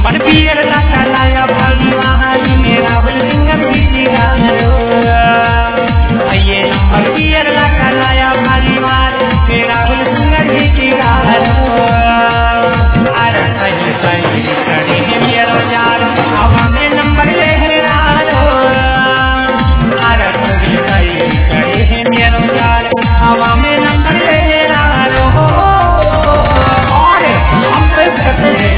number पियर लाया भागी महाली मेरा हुल सिंगर की गालो ये नंबर पियर लाया भागी मार मेरा हुल सिंगर की गालो अरे सही सही कड़ी मेरा यार हवा में नंबर ले रालो अरे सही सही कड़ी मेरा यार हवा में नंबर ले रालो और हम पे करते हैं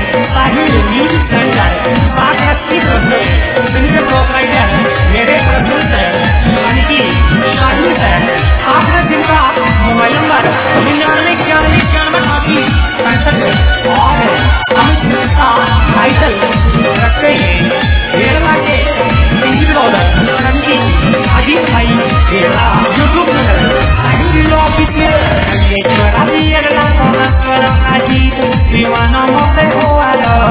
मेरे प्रस्तुत है शादी है आपने जिनका मोबाइल नंबर 99 और हम इसका टाइटल रखते हैं केरला के अजीत भाई केरला यूट्यूब चैनल अजीत दीवाना मोते हुआ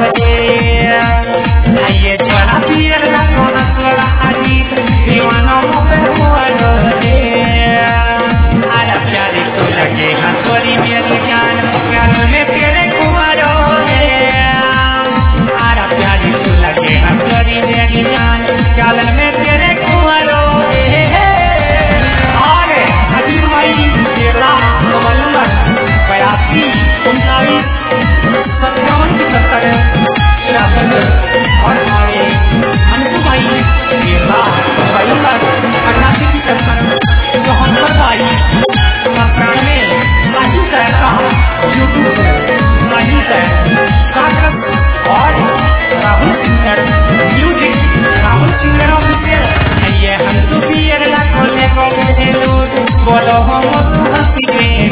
ये चला पियर का सोना सोना अजीत दीवाना मोते हुआ आरा प्यारी तो लगे हंसोरी मेरी जान प्यार में तेरे कुमारो आरा प्यारी तो लगे हंसोरी मेरी जान प्यार में तेरे कुमारो और अजीत भाई केरला मोबाइल नंबर 82 59 57 और हमारे अंशु भाई केरला मोबाइल नंबर 88 74 भाई 97 राजू सर का यूट्यूब राजू सर सागर और Rahul singer music Rahul singer official ये अंशु भी अगला खोलने को मिले लोग बोलो हम तो हंसी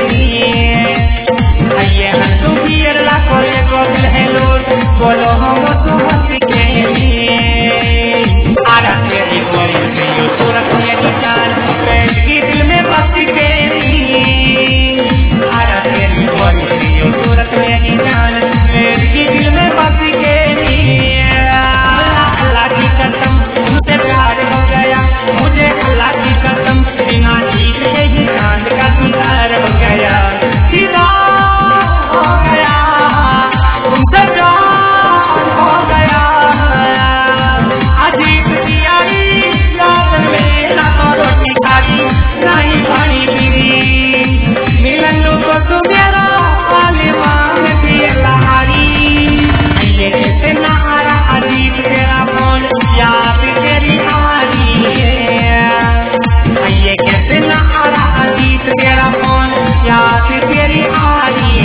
ये अंशु भी अगला खोलने को मिले लोग बोलो हम तो हंसी आरा तेरी बोली में यो सूरत मेरी जान बैठ की दिल में बसी तेरी आरा तेरी बोली में यो सूरत मेरी जान बैठ की दिल में बसी तेरी अल्लाह की कसम मुझसे प्यार हो गया मुझे अल्लाह की कसम बिना जीत के ही चांद का दीदार हो गया सीधा हो गया तुमसे प्यार हो गया अजीब दियारी याद में ना तो रोटी खाई ना ही पानी पीनी मिलन को तू मेरा आलिमान दिए लहारी ये कैसे ना आ रहा अजीब तेरा फोन याद तेरी हारी ये कैसे ना आ रहा अजीब तेरा फोन याद तेरी हारी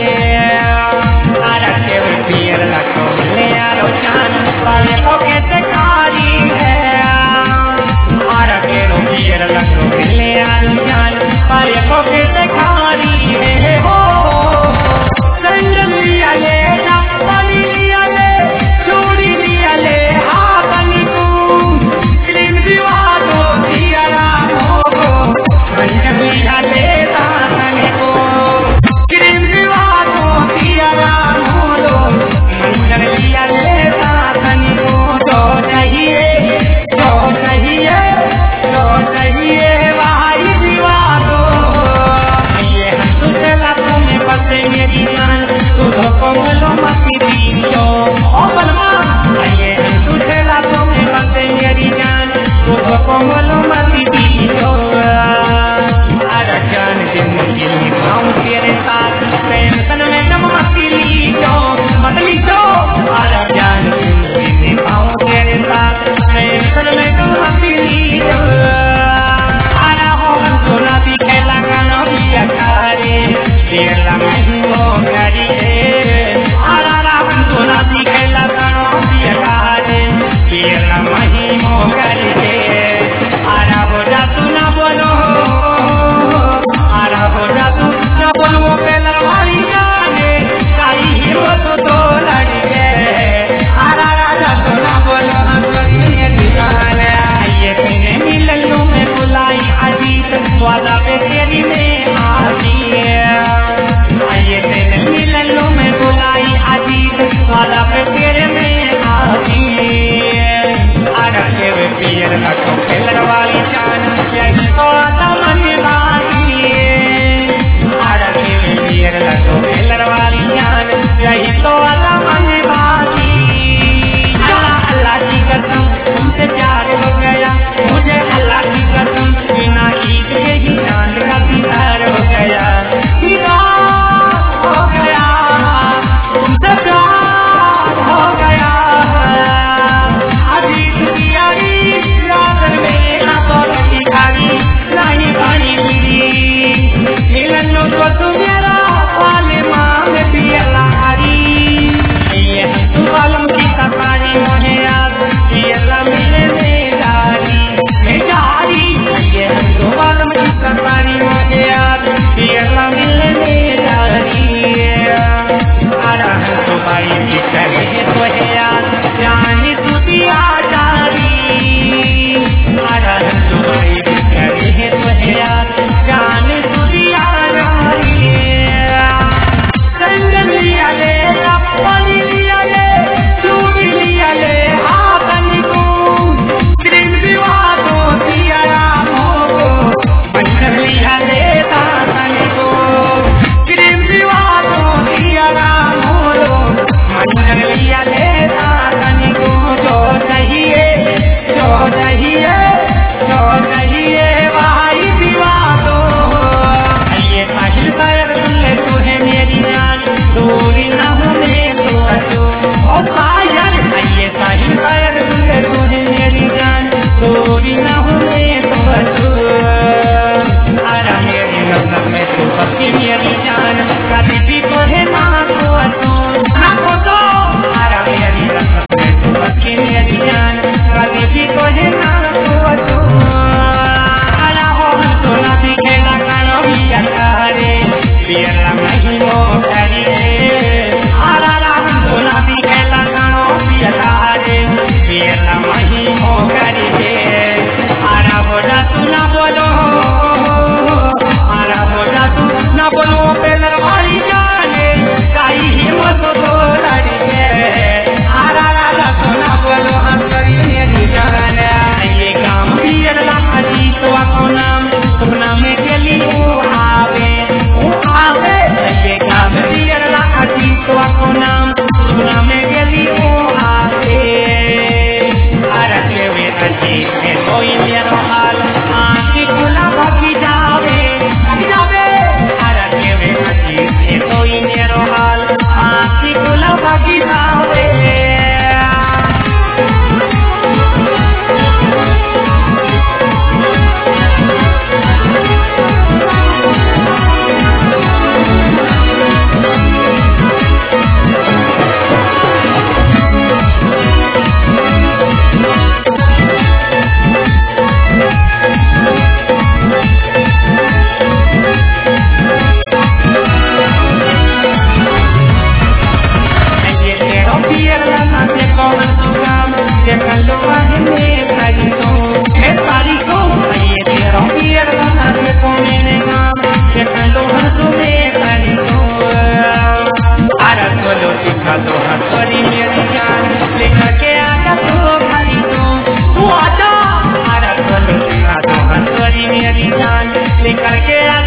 आरा केवल पियर लगो ले आरो जान वाले को कैसे कारी है आरा केवल पियर लगो ले आरो जान वाले को कैसे कारी है हो संजल लिया ले ना पानी लिया ले चूड़ी लिया ले हाँ बनी तू क्रीम दीवा दो दिया राम हो संजल लिया ले ताने को क्रीम दीवा दो दिया राम हो संजल लिया ले ताने को तो चाहिए भाई दीवा दो ये हम तुझे लातों में बसे मेरी जान तुझो कोमलो मस्ती दीजो ओ बलमा ये हम तुझे लातों में बसे मेरी जान तुझो कोमलो मस्ती दीजो अरे जान जिंदगी निभाऊं तेरे साथ टेंशन में तुम मस्ती लीजो मत लीजो अरे जान जिंदगी निभाऊं तेरे साथ टेंशन में तुम मस्ती लीजो आरा हो सोना भी खेला गाना भी अखारे तेरा महिमो करिए आरा राम सोना भी खेला गाना भी अखारे तेरा महिमो करिए आरा हो जा तू ना बोलो आरा हो जा तू ना बोलो पहला भाई जाने चाहिए वो तो लड़के आरा राजा तू ना बोलो ये दीवाना ये तेरे मिलनों में बुलाई अजीत वादा पे तेरी में आती ये तेरे मिलनों में बुलाई अजीत वादा पे तेरे में आती आरा के वे पियर लगो खेलर वाली जान यही तो आता मन बाती आरा के वे पियर लगो खेलर वाली जान यही तो आता मन बाती मेरी जान लेकर के आजा तू खाली तू आजा हरा करो हंसरी मेरी जान लेकर के आजा